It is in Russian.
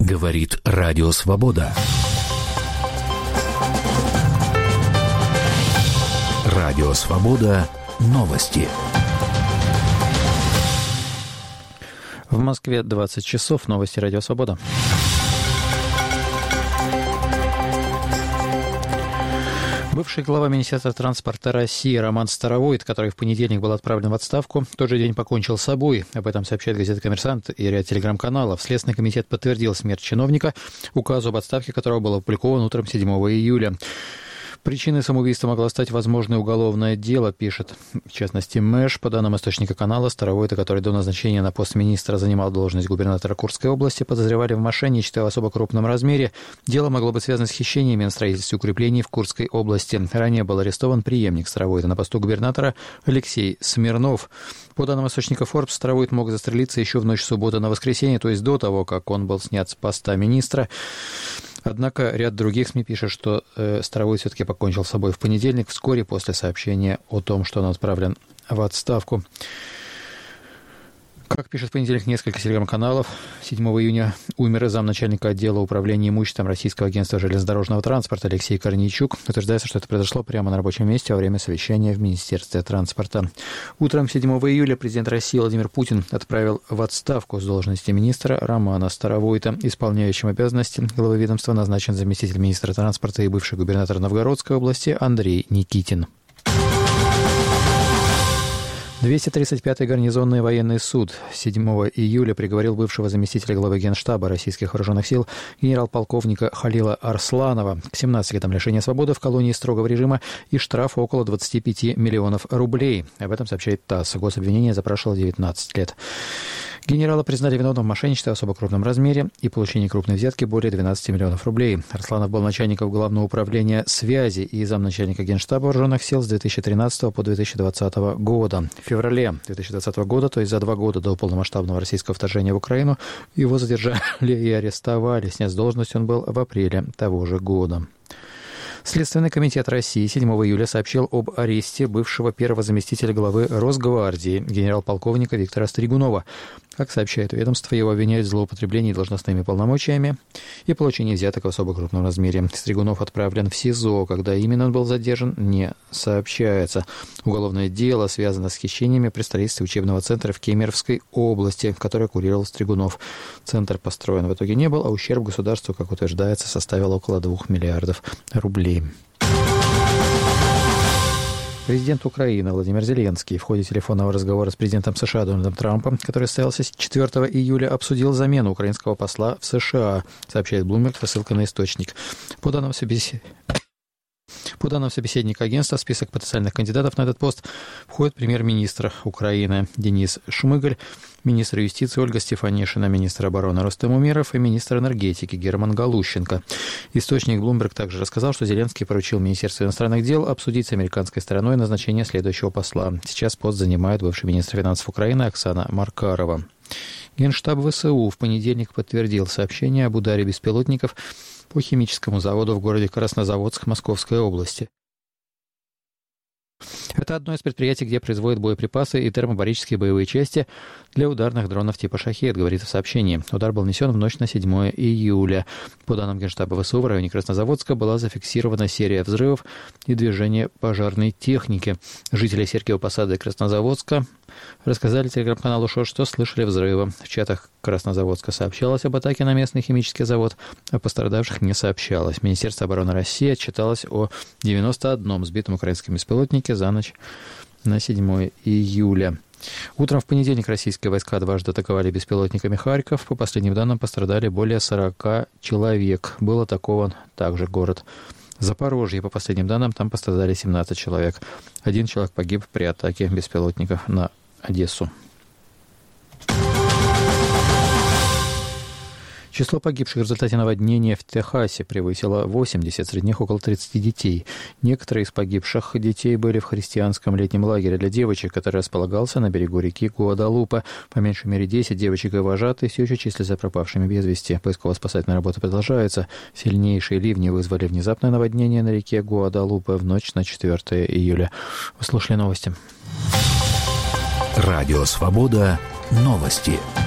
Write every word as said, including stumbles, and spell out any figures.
Говорит Радио Свобода. Радио Свобода. Новости. В Москве двадцать часов. Новости Радио Свобода. Бывший глава Министерства транспорта России Роман Старовойт, который в понедельник был отправлен в отставку, в тот же день покончил с собой. Об этом сообщает газета «Коммерсант» и ряд телеграм-каналов. Следственный комитет подтвердил смерть чиновника, указу об отставке которого был опубликован утром седьмого июля. Причиной самоубийства могло стать возможное уголовное дело, пишет, в частности, МЭШ. По данным источника канала, Старовойта, который до назначения на пост министра занимал должность губернатора Курской области, подозревали в мошенничестве в особо крупном размере. Дело могло быть связано с хищениями на строительстве укреплений в Курской области. Ранее был арестован преемник Старовойта на посту губернатора Алексей Смирнов. По данным источника Forbes, Старовойт мог застрелиться еще в ночь субботы на воскресенье, то есть до того, как он был снят с поста министра. Однако ряд других СМИ пишет, что э, Старовойт все-таки покончил с собой в понедельник, вскоре после сообщения о том, что он отправлен в отставку. Как пишет в понедельник несколько телеграм-каналов, седьмого июня умер и замначальника отдела управления имуществом Российского агентства железнодорожного транспорта Алексей Корнейчук. Утверждается, что это произошло прямо на рабочем месте во время совещания в Министерстве транспорта. Утром седьмого июля президент России Владимир Путин отправил в отставку с должности министра Романа Старовойта. Исполняющим обязанности главы ведомства назначен заместитель министра транспорта и бывший губернатор Новгородской области Андрей Никитин. двести тридцать пятый гарнизонный военный суд седьмого июля приговорил бывшего заместителя главы Генштаба российских вооруженных сил генерал-полковника Халила Арсланова к семнадцати годам лишения свободы в колонии строгого режима и штраф около двадцати пяти миллионов рублей. Об этом сообщает ТАСС. Гособвинение запрашивало девятнадцать лет. Генерала признали виновным в мошенничестве в особо крупном размере и получении крупной взятки более двенадцати миллионов рублей. Арсланов был начальником Главного управления связи и замначальника Генштаба вооруженных сил с две тысячи тринадцатого по две тысячи двадцатого года. В феврале две тысячи двадцатого года, то есть за два года до полномасштабного российского вторжения в Украину, его задержали и арестовали. Снят с должности он был в апреле того же года. Следственный комитет России седьмого июля сообщил об аресте бывшего первого заместителя главы Росгвардии генерал-полковника Виктора Стригунова. Как сообщает ведомство, его обвиняют в злоупотреблении должностными полномочиями и получении взяток в особо крупном размере. Стригунов отправлен в СИЗО. Когда именно он был задержан, не сообщается. Уголовное дело связано с хищениями при строительстве учебного центра в Кемеровской области, который курировал Стригунов. Центр построен в итоге не был, а ущерб государству, как утверждается, составил около двух миллиардов рублей. Президент Украины Владимир Зеленский в ходе телефонного разговора с президентом США Дональдом Трампом, который состоялся четвёртого июля, обсудил замену украинского посла в США, сообщает Bloomberg со ссылкой на источник. По данным собеседника, По данным собеседника агентства, в список потенциальных кандидатов на этот пост входит премьер-министр Украины Денис Шмыгаль, министр юстиции Ольга Стефанишина, министр обороны Рустем Умеров и министр энергетики Герман Галущенко. Источник Bloomberg также рассказал, что Зеленский поручил Министерству иностранных дел обсудить с американской стороной назначение следующего посла. Сейчас пост занимает бывший министр финансов Украины Оксана Маркарова. Генштаб ВСУ в понедельник подтвердил сообщение об ударе беспилотников по химическому заводу в городе Краснозаводск Московской области. Это одно из предприятий, где производят боеприпасы и термобарические боевые части для ударных дронов типа «Шахед», говорится в сообщении. Удар был нанесен в ночь на седьмого июля. По данным Генштаба ВСУ, в районе Краснозаводска была зафиксирована серия взрывов и движение пожарной техники. Жители Сергиева Посада и Краснозаводска рассказали телеграм-каналу ШОС, что слышали взрывы. В чатах Краснозаводска сообщалось об атаке на местный химический завод, а пострадавших не сообщалось. Министерство обороны России отчиталось о девяноста одном сбитом украинском беспилотнике за ночь на седьмого июля. Утром в понедельник российские войска дважды атаковали беспилотниками Харьков. По последним данным, пострадали более сорока человек. Был атакован также город Запорожье. По последним данным, там пострадали семнадцать человек. Один человек погиб при атаке беспилотников на Одессу. Число погибших в результате наводнения в Техасе превысило восемьдесят, среди них около тридцати детей. Некоторые из погибших детей были в христианском летнем лагере для девочек, который располагался на берегу реки Гуадалупе. По меньшей мере десять девочек и вожатые все еще числятся пропавшими без вести. Поисково-спасательная работа продолжается. Сильнейшие ливни вызвали внезапное наводнение на реке Гуадалупе в ночь на четвёртого июля. Вы слушали новости. Радио «Свобода». Новости.